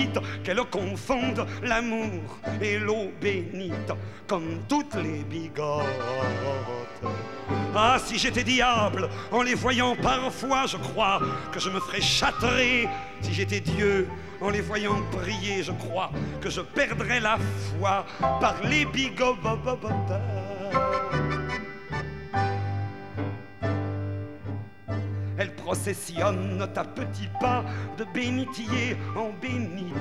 qu'elle confonde l'amour et l'eau bénite, comme toutes les bigotes. Ah, si j'étais diable, en les voyant parfois, je crois que je me ferais châtrer. Si j'étais Dieu, en les voyant prier, je crois que je perdrais la foi par les bigotes. Elle processionne à petits pas de bénitier en bénitier.